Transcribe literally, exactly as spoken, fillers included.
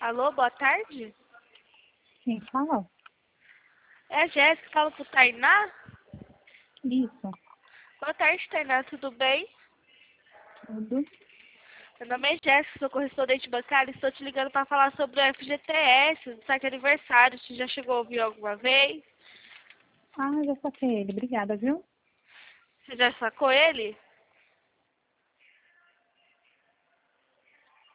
Alô, boa tarde? Quem fala? É a Jéssica, fala pro Tainá? Isso, Boa tarde, Tainá, tudo bem? tudo. Meu nome é Jéssica, sou correspondente bancária e estou te ligando para falar sobre o F G T S, do site aniversário. Você já chegou a ouvir alguma vez? Ah, já saquei ele. Obrigada, viu? Você já sacou ele?